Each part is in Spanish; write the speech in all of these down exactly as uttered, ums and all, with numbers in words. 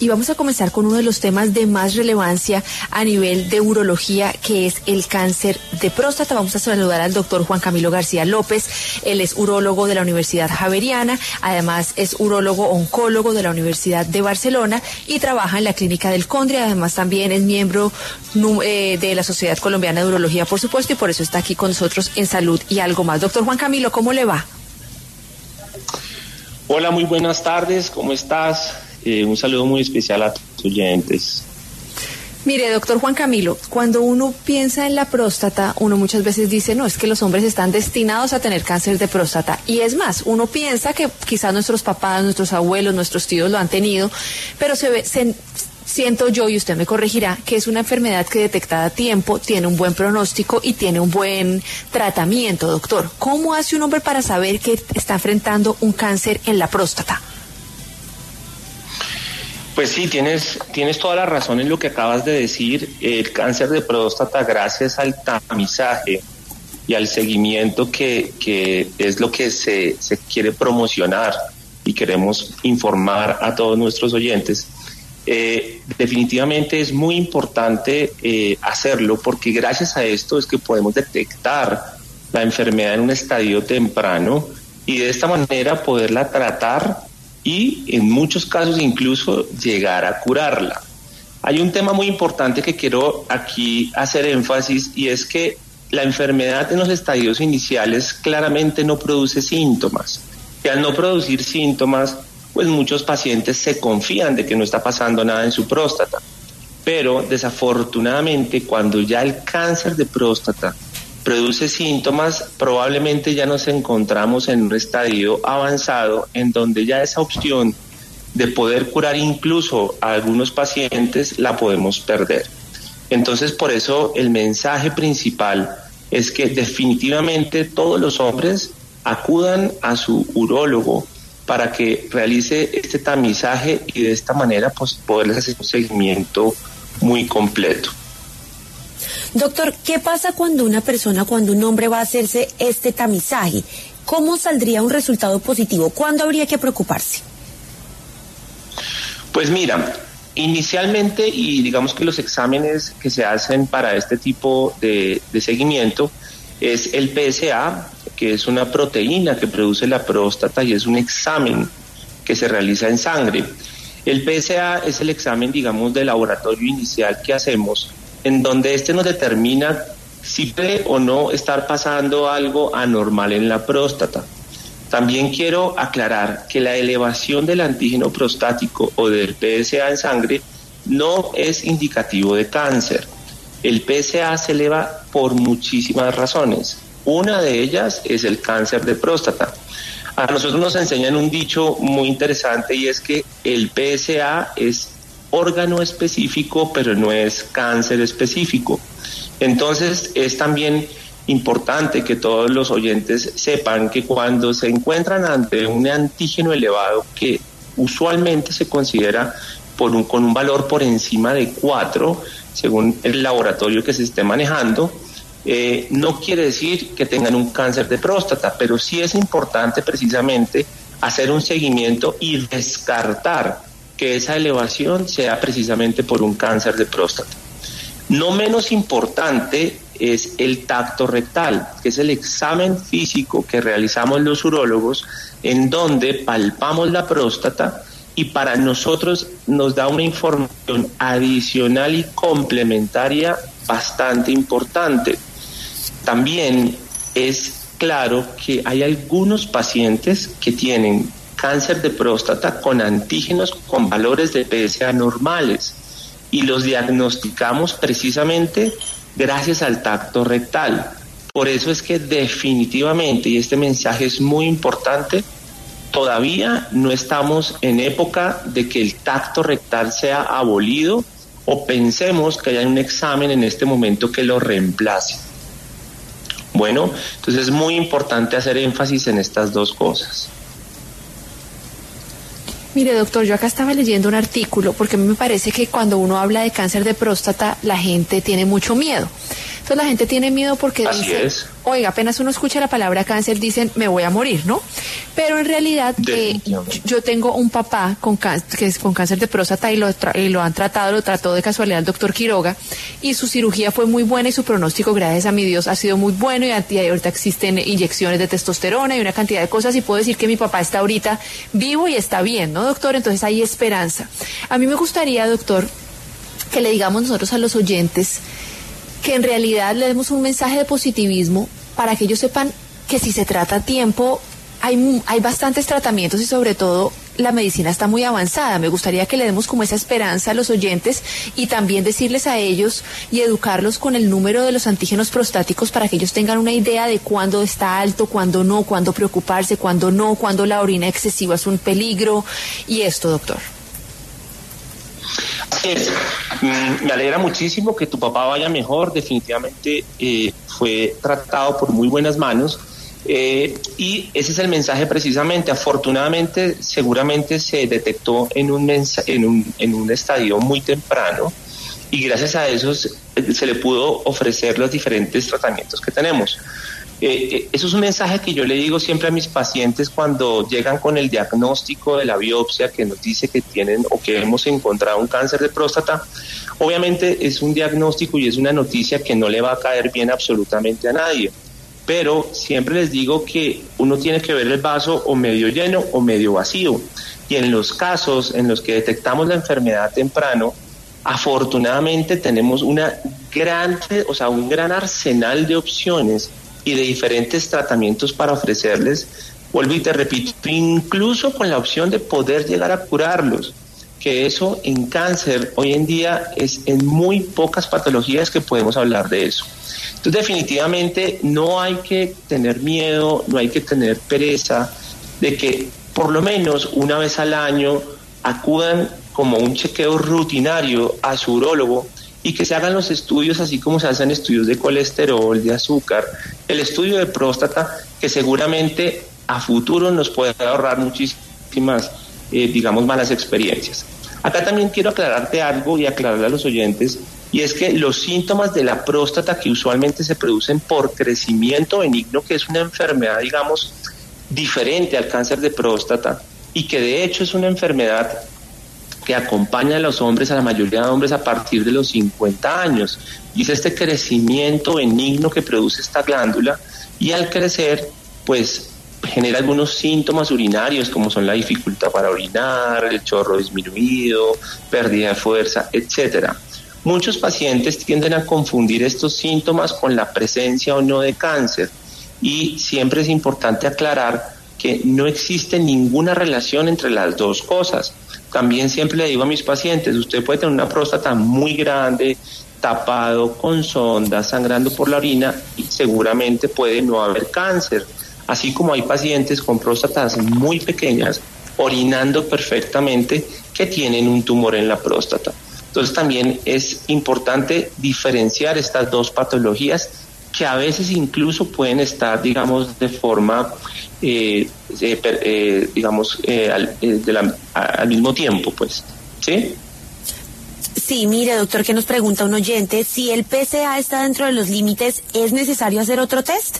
y vamos a comenzar con uno de los temas de más relevancia a nivel de urología, que es el cáncer de próstata. Vamos a saludar al doctor Juan Camilo García López. Él es urólogo de la Universidad Javeriana, además es urólogo oncólogo de la Universidad de Barcelona y trabaja en la Clínica del Condri. Además también es miembro eh, de la Sociedad Colombiana de Urología, por supuesto, y por eso está aquí con nosotros en Salud y Algo Más. Doctor Juan Camilo, ¿cómo le va? Hola, muy buenas tardes, ¿cómo estás? Eh, un saludo muy especial a tus oyentes. Mire, doctor Juan Camilo, cuando uno piensa en la próstata, uno muchas veces dice, no, es que los hombres están destinados a tener cáncer de próstata. Y es más, uno piensa que quizás nuestros papás, nuestros abuelos, nuestros tíos lo han tenido, pero se ve, se, siento yo, y usted me corregirá, que es una enfermedad que detectada a tiempo, tiene un buen pronóstico y tiene un buen tratamiento, doctor. ¿Cómo hace un hombre para saber que está enfrentando un cáncer en la próstata? Pues sí, tienes, tienes toda la razón en lo que acabas de decir. El cáncer de próstata, gracias al tamizaje y al seguimiento que, que es lo que se, se quiere promocionar y queremos informar a todos nuestros oyentes, eh, definitivamente es muy importante eh, hacerlo, porque gracias a esto es que podemos detectar la enfermedad en un estadio temprano y de esta manera poderla tratar y en muchos casos incluso llegar a curarla. Hay un tema muy importante que quiero aquí hacer énfasis, y es que la enfermedad en los estadios iniciales claramente no produce síntomas, y al no producir síntomas, pues muchos pacientes se confían de que no está pasando nada en su próstata. Pero desafortunadamente, cuando ya el cáncer de próstata produce síntomas, probablemente ya nos encontramos en un estadio avanzado en donde ya esa opción de poder curar incluso a algunos pacientes la podemos perder. Entonces, por eso el mensaje principal es que definitivamente todos los hombres acudan a su urólogo para que realice este tamizaje y de esta manera pues poderles hacer un seguimiento muy completo. Doctor, ¿qué pasa cuando una persona, cuando un hombre va a hacerse este tamizaje? ¿Cómo saldría un resultado positivo? ¿Cuándo habría que preocuparse? Pues mira, inicialmente, y digamos que los exámenes que se hacen para este tipo de, de seguimiento es el P S A, que es una proteína que produce la próstata y es un examen que se realiza en sangre. El P S A es el examen, digamos, de laboratorio inicial que hacemos, en donde este nos determina si puede o no estar pasando algo anormal en la próstata. También quiero aclarar que la elevación del antígeno prostático o del P S A en sangre no es indicativo de cáncer. El P S A se eleva por muchísimas razones. Una de ellas es el cáncer de próstata. A nosotros nos enseñan un dicho muy interesante, y es que el P S A es órgano específico, pero no es cáncer específico. Entonces es también importante que todos los oyentes sepan que cuando se encuentran ante un antígeno elevado, que usualmente se considera por un, con un valor por encima de cuatro, según el laboratorio que se esté manejando, eh, no quiere decir que tengan un cáncer de próstata, pero sí es importante precisamente hacer un seguimiento y descartar que esa elevación sea precisamente por un cáncer de próstata. No menos importante es el tacto rectal, que es el examen físico que realizamos los urólogos, en donde palpamos la próstata y para nosotros nos da una información adicional y complementaria bastante importante. También es claro que hay algunos pacientes que tienen cáncer de próstata con antígenos con valores de P S A normales y los diagnosticamos precisamente gracias al tacto rectal. Por eso es que definitivamente, y este mensaje es muy importante, todavía no estamos en época de que el tacto rectal sea abolido o pensemos que haya un examen en este momento que lo reemplace. Bueno, entonces es muy importante hacer énfasis en estas dos cosas. Mire, doctor, yo acá estaba leyendo un artículo porque a mí me parece que cuando uno habla de cáncer de próstata, la gente tiene mucho miedo. Entonces la gente tiene miedo porque Así dice, es. oiga, apenas uno escucha la palabra cáncer dicen me voy a morir, ¿no? Pero en realidad eh, yo tengo un papá con cáncer, que es con cáncer de próstata y lo, tra- y lo han tratado, lo trató de casualidad el doctor Quiroga y su cirugía fue muy buena y su pronóstico, gracias a mi Dios, ha sido muy bueno y ahorita existen inyecciones de testosterona y una cantidad de cosas y puedo decir que mi papá está ahorita vivo y está bien, ¿no, doctor? Entonces hay esperanza. A mí me gustaría, doctor, que le digamos nosotros a los oyentes que en realidad le demos un mensaje de positivismo para que ellos sepan que si se trata a tiempo, hay, hay bastantes tratamientos y sobre todo la medicina está muy avanzada. Me gustaría que le demos como esa esperanza a los oyentes y también decirles a ellos y educarlos con el número de los antígenos prostáticos para que ellos tengan una idea de cuándo está alto, cuándo no, cuándo preocuparse, cuándo no, cuándo la orina excesiva es un peligro y esto, doctor. Así es. Mm, me alegra muchísimo que tu papá vaya mejor. Definitivamente eh, fue tratado por muy buenas manos eh, y ese es el mensaje precisamente. Afortunadamente, seguramente se detectó en un, mensa- en un, en un estadio muy temprano y gracias a eso se, se le pudo ofrecer los diferentes tratamientos que tenemos. Eh, eso es un mensaje que yo le digo siempre a mis pacientes cuando llegan con el diagnóstico de la biopsia que nos dice que tienen o que hemos encontrado un cáncer de próstata. Obviamente es un diagnóstico y es una noticia que no le va a caer bien absolutamente a nadie, pero siempre les digo que uno tiene que ver el vaso o medio lleno o medio vacío, y en los casos en los que detectamos la enfermedad temprano, afortunadamente tenemos una gran, o sea, un gran arsenal de opciones y de diferentes tratamientos para ofrecerles, vuelvo y te repito, incluso con la opción de poder llegar a curarlos, que eso en cáncer hoy en día es en muy pocas patologías que podemos hablar de eso. Entonces definitivamente no hay que tener miedo, no hay que tener pereza de que por lo menos una vez al año acudan como un chequeo rutinario a su urólogo y que se hagan los estudios así como se hacen estudios de colesterol, de azúcar, el estudio de próstata, que seguramente a futuro nos puede ahorrar muchísimas, eh, digamos, malas experiencias. Acá también quiero aclararte algo y aclararle a los oyentes, y es que los síntomas de la próstata que usualmente se producen por crecimiento benigno, que es una enfermedad, digamos, diferente al cáncer de próstata, y que de hecho es una enfermedad que acompaña a los hombres, a la mayoría de hombres, a partir de los cincuenta años. Y es este crecimiento benigno que produce esta glándula y al crecer, pues genera algunos síntomas urinarios como son la dificultad para orinar, el chorro disminuido, pérdida de fuerza, etcétera. Muchos pacientes tienden a confundir estos síntomas con la presencia o no de cáncer y siempre es importante aclarar que no existe ninguna relación entre las dos cosas. También siempre le digo a mis pacientes, usted puede tener una próstata muy grande, tapado, con sonda, sangrando por la orina y seguramente puede no haber cáncer. Así como hay pacientes con próstatas muy pequeñas, orinando perfectamente, que tienen un tumor en la próstata. Entonces también es importante diferenciar estas dos patologías que a veces incluso pueden estar, digamos, de forma, eh, eh, eh, digamos, eh, al, eh, de la, a, al mismo tiempo, pues, ¿sí? Sí, mire, doctor, que nos pregunta un oyente, si el P S A está dentro de los límites, ¿es necesario hacer otro test?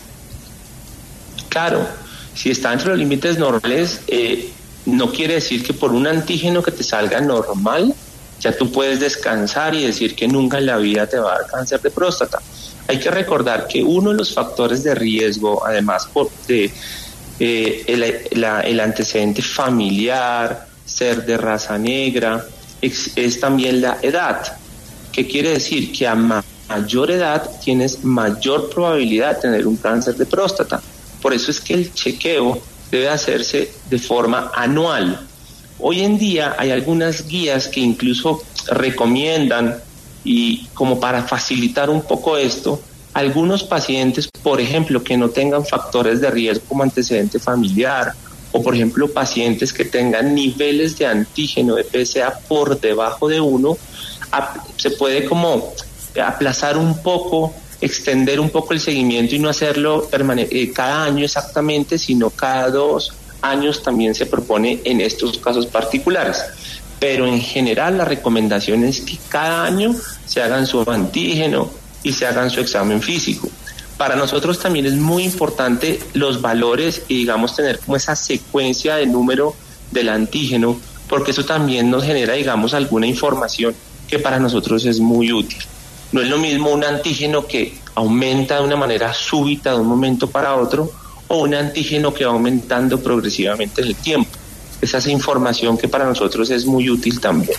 Claro, si está dentro de los límites normales, eh, no quiere decir que por un antígeno que te salga normal, ya tú puedes descansar y decir que nunca en la vida te va a dar cáncer de próstata. Hay que recordar que uno de los factores de riesgo, además por de, eh, el, la, el antecedente familiar, ser de raza negra, es, es también la edad. ¿Qué quiere decir? Que a ma- mayor edad tienes mayor probabilidad de tener un cáncer de próstata. Por eso es que el chequeo debe hacerse de forma anual. Hoy en día hay algunas guías que incluso recomiendan, y como para facilitar un poco esto, algunos pacientes, por ejemplo, que no tengan factores de riesgo como antecedente familiar, o por ejemplo pacientes que tengan niveles de antígeno de P S A por debajo de uno, se puede como aplazar un poco, extender un poco el seguimiento y no hacerlo permane- eh, cada año exactamente, sino cada dos años también se propone en estos casos particulares. Pero en general la recomendación es que cada año se hagan su antígeno y se hagan su examen físico. Para nosotros también es muy importante los valores y digamos tener como esa secuencia de número del antígeno, porque eso también nos genera digamos alguna información que para nosotros es muy útil. No es lo mismo un antígeno que aumenta de una manera súbita de un momento para otro o un antígeno que va aumentando progresivamente en el tiempo. Esa es información que para nosotros es muy útil también.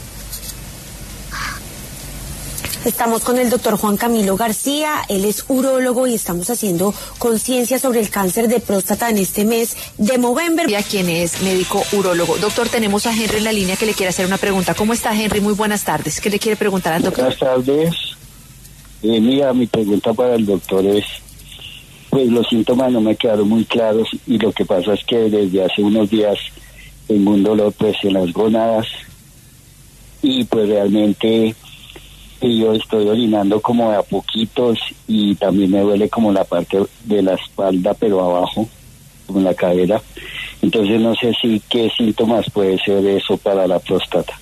Estamos con el doctor Juan Camilo García, él es urólogo y estamos haciendo conciencia sobre el cáncer de próstata en este mes de Movember. Y a quien es médico urólogo. Doctor, tenemos a Henry en la línea que le quiere hacer una pregunta. ¿Cómo está, Henry? Muy buenas tardes. ¿Qué le quiere preguntar al doctor? Buenas tardes. Eh, mira, mi pregunta para el doctor es, pues los síntomas no me quedaron muy claros y lo que pasa es que desde hace unos días tengo un dolor pues en las gónadas y pues realmente yo estoy orinando como de a poquitos y también me duele como la parte de la espalda pero abajo, como en la cadera. Entonces no sé si qué síntomas puede ser eso para la próstata.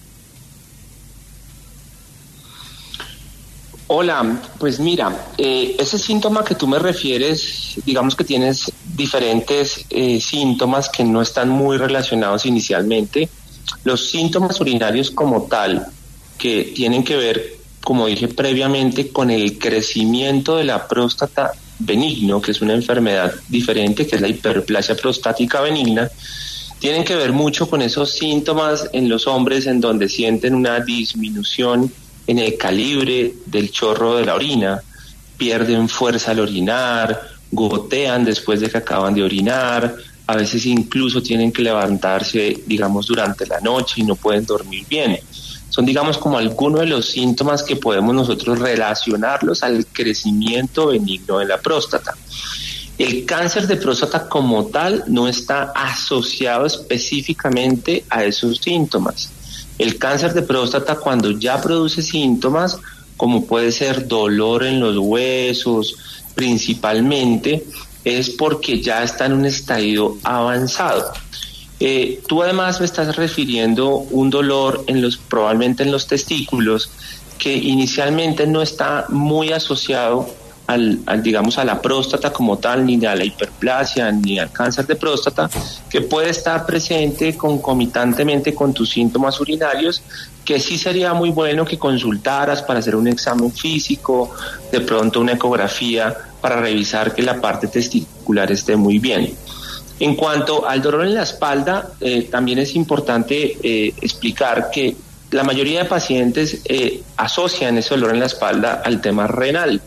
Hola, pues mira, eh, ese síntoma que tú me refieres, digamos que tienes diferentes eh, síntomas que no están muy relacionados inicialmente. Los síntomas urinarios como tal, que tienen que ver, como dije previamente, con el crecimiento de la próstata benigno, que es una enfermedad diferente, que es la hiperplasia prostática benigna, tienen que ver mucho con esos síntomas en los hombres en donde sienten una disminución en el calibre del chorro de la orina, pierden fuerza al orinar, gotean después de que acaban de orinar, a veces incluso tienen que levantarse, digamos, durante la noche y no pueden dormir bien. Son, digamos, como algunos de los síntomas que podemos nosotros relacionarlos al crecimiento benigno de la próstata. El cáncer de próstata como tal no está asociado específicamente a esos síntomas. El cáncer de próstata, cuando ya produce síntomas, como puede ser dolor en los huesos, principalmente, es porque ya está en un estadio avanzado. Eh, tú además me estás refiriendo un dolor en los, probablemente en los testículos, que inicialmente no está muy asociado al, al, digamos, a la próstata como tal, ni a la hiperplasia, ni al cáncer de próstata, que puede estar presente concomitantemente con tus síntomas urinarios, que sí sería muy bueno que consultaras para hacer un examen físico, de pronto una ecografía, para revisar que la parte testicular esté muy bien. En cuanto al dolor en la espalda, eh, también es importante eh, explicar que la mayoría de pacientes eh, asocian ese dolor en la espalda al tema renal.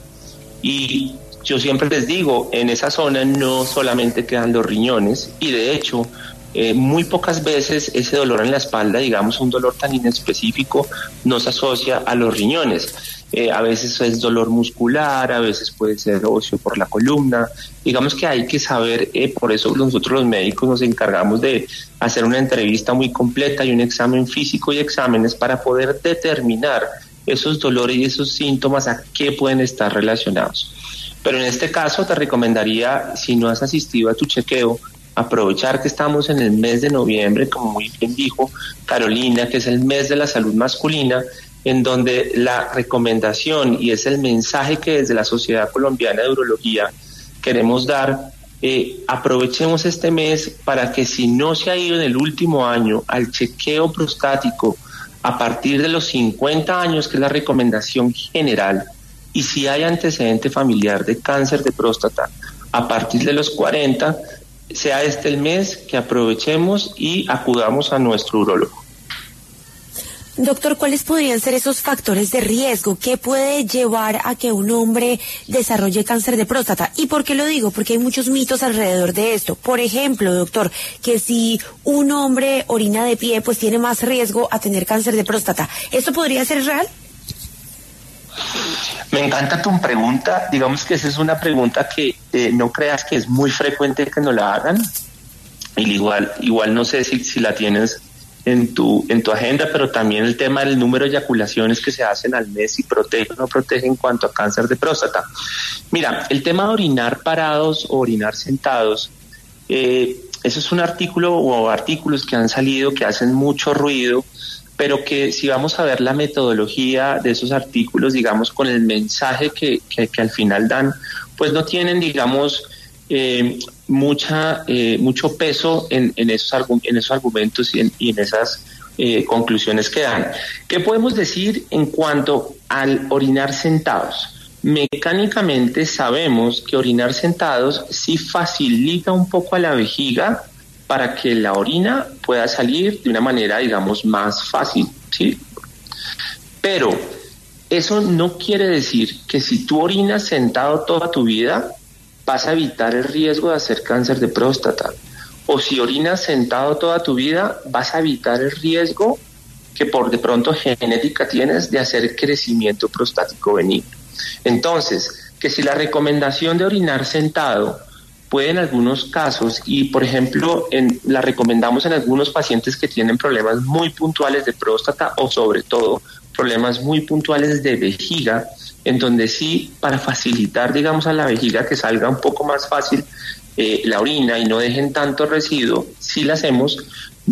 Y yo siempre les digo, en esa zona no solamente quedan los riñones, y de hecho, eh, muy pocas veces ese dolor en la espalda, digamos un dolor tan inespecífico, no se asocia a los riñones. Eh, a veces es dolor muscular, a veces puede ser óseo por la columna. Digamos que hay que saber, eh, por eso nosotros los médicos nos encargamos de hacer una entrevista muy completa y un examen físico y exámenes para poder determinar esos dolores y esos síntomas a qué pueden estar relacionados. Pero en este caso te recomendaría, si no has asistido a tu chequeo, aprovechar que estamos en el mes de noviembre, como muy bien dijo Carolina, que es el mes de la salud masculina, en donde la recomendación y es el mensaje que desde la Sociedad Colombiana de Urología queremos dar, eh, aprovechemos este mes para que si no se ha ido en el último año al chequeo prostático a partir de los cincuenta años, que es la recomendación general, y si hay antecedente familiar de cáncer de próstata a partir de los cuarenta, sea este el mes que aprovechemos y acudamos a nuestro urólogo. Doctor, ¿cuáles podrían ser esos factores de riesgo? ¿Qué puede llevar a que un hombre desarrolle cáncer de próstata? ¿Y por qué lo digo? Porque hay muchos mitos alrededor de esto. Por ejemplo, doctor, que si un hombre orina de pie, pues tiene más riesgo a tener cáncer de próstata. ¿Esto podría ser real? Me encanta tu pregunta. Digamos que esa es una pregunta que eh, no creas que es muy frecuente que nos la hagan. Y igual, igual no sé si, si la tienes en tu en tu agenda, pero también el tema del número de eyaculaciones que se hacen al mes, si protege o no protege en cuanto a cáncer de próstata. Mira, el tema de orinar parados o orinar sentados, eh, eso es un artículo o artículos que han salido que hacen mucho ruido pero que si vamos a ver la metodología de esos artículos, digamos, con el mensaje que, que, que al final dan, pues no tienen, digamos, eh, mucha eh, mucho peso en, en, esos, argu- en esos argumentos y en, y en esas eh, conclusiones que dan. ¿Qué podemos decir en cuanto al orinar sentados? Mecánicamente sabemos que orinar sentados sí facilita un poco a la vejiga para que la orina pueda salir de una manera, digamos, más fácil, ¿sí? Pero eso no quiere decir que si tú orinas sentado toda tu vida vas a evitar el riesgo de hacer cáncer de próstata. O si orinas sentado toda tu vida vas a evitar el riesgo que por de pronto genética tienes de hacer crecimiento prostático benigno. Entonces, que si la recomendación de orinar sentado puede en algunos casos, y por ejemplo en, la recomendamos en algunos pacientes que tienen problemas muy puntuales de próstata o sobre todo problemas muy puntuales de vejiga, en donde sí, para facilitar, digamos, a la vejiga que salga un poco más fácil eh, la orina y no dejen tanto residuo, sí la hacemos.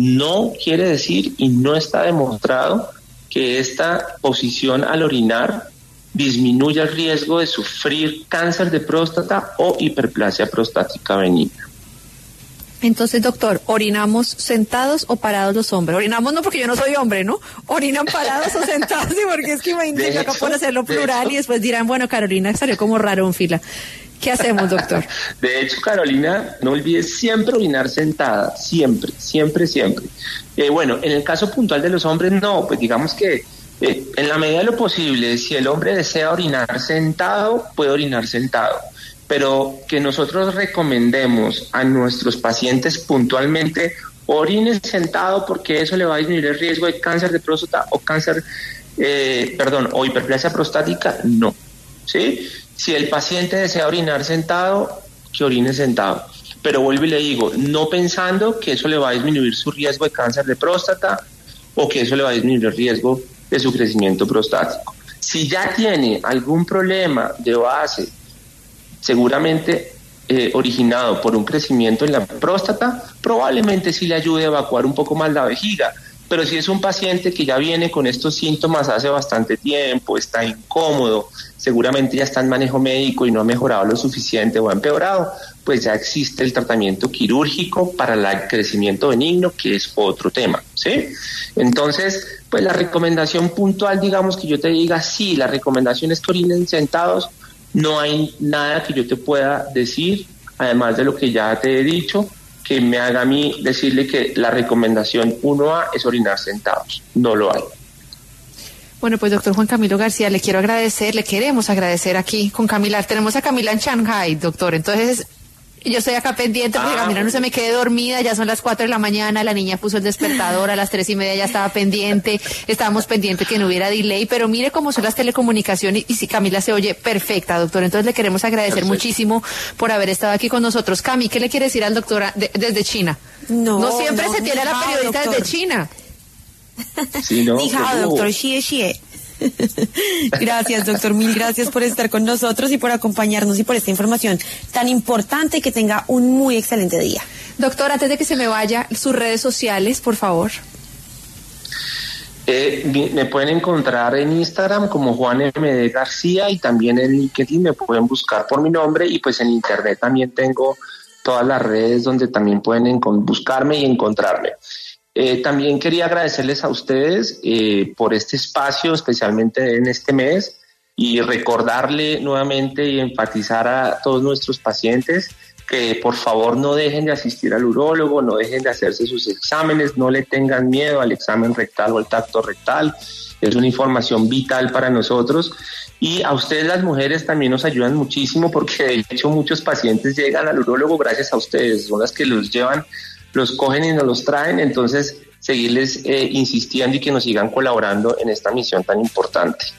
No quiere decir y no está demostrado que esta posición al orinar disminuye el riesgo de sufrir cáncer de próstata o hiperplasia prostática benigna. Entonces, doctor, ¿orinamos sentados o parados los hombres? Orinamos no porque yo no soy hombre, ¿no? ¿Orinan parados o sentados? Sí, porque es que imagínense acá por hacerlo plural hecho, y después dirán, bueno, Carolina salió como raro en fila. ¿Qué hacemos, doctor? De hecho, Carolina, no olvides siempre orinar sentada, siempre, siempre, siempre. Eh, bueno, en el caso puntual de los hombres, no, pues digamos que eh, en la medida de lo posible, si el hombre desea orinar sentado, puede orinar sentado. Pero que nosotros recomendemos a nuestros pacientes puntualmente orinen sentado porque eso le va a disminuir el riesgo de cáncer de próstata o cáncer, eh, perdón, o hiperplasia prostática, no, ¿sí? Si el paciente desea orinar sentado, que orine sentado. Pero vuelvo y le digo, no pensando que eso le va a disminuir su riesgo de cáncer de próstata o que eso le va a disminuir el riesgo de su crecimiento prostático. Si ya tiene algún problema de base, seguramente eh, originado por un crecimiento en la próstata, probablemente sí le ayude a evacuar un poco más la vejiga. Pero si es un paciente que ya viene con estos síntomas hace bastante tiempo, está incómodo, seguramente ya está en manejo médico y no ha mejorado lo suficiente o ha empeorado, pues ya existe el tratamiento quirúrgico para el crecimiento benigno, que es otro tema, ¿sí? Entonces, pues la recomendación puntual, digamos que yo te diga, sí, la recomendación es que orinen sentados. No hay nada que yo te pueda decir, además de lo que ya te he dicho, que me haga a mí decirle que la recomendación uno A es orinar sentados. No lo hay. Bueno, pues doctor Juan Camilo García, le quiero agradecer, le queremos agradecer aquí con Camila. Tenemos a Camila en Shanghai, doctor, entonces yo estoy acá pendiente porque ah, Camila no se me quede dormida, ya son las cuatro de la mañana, la niña puso el despertador, a las tres y media ya estaba pendiente, estábamos pendientes que no hubiera delay, pero mire cómo son las telecomunicaciones y si Camila se oye perfecta, doctor, entonces le queremos agradecer Perfecto. muchísimo por haber estado aquí con nosotros. Cami, ¿qué le quiere decir al doctor de, desde China? No, no siempre no, se tiene a la periodista doctor. desde China. Sí, no, Hija, doctor, xie, xie. Gracias, doctor, mil gracias por estar con nosotros y por acompañarnos y por esta información tan importante. Que tenga un muy excelente día. Doctor, antes de que se me vaya, sus redes sociales, por favor. Eh, me pueden encontrar en Instagram como Juan M D García y también en LinkedIn me pueden buscar por mi nombre y pues en internet también tengo todas las redes donde también pueden buscarme y encontrarme. Eh, también quería agradecerles a ustedes eh, por este espacio, especialmente en este mes, y recordarle nuevamente y enfatizar a todos nuestros pacientes que por favor no dejen de asistir al urólogo, no dejen de hacerse sus exámenes, no le tengan miedo al examen rectal o al tacto rectal, es una información vital para nosotros. Y a ustedes las mujeres también nos ayudan muchísimo porque de hecho muchos pacientes llegan al urólogo gracias a ustedes, son las que los llevan, los cogen y nos los traen, entonces seguirles eh, insistiendo y que nos sigan colaborando en esta misión tan importante.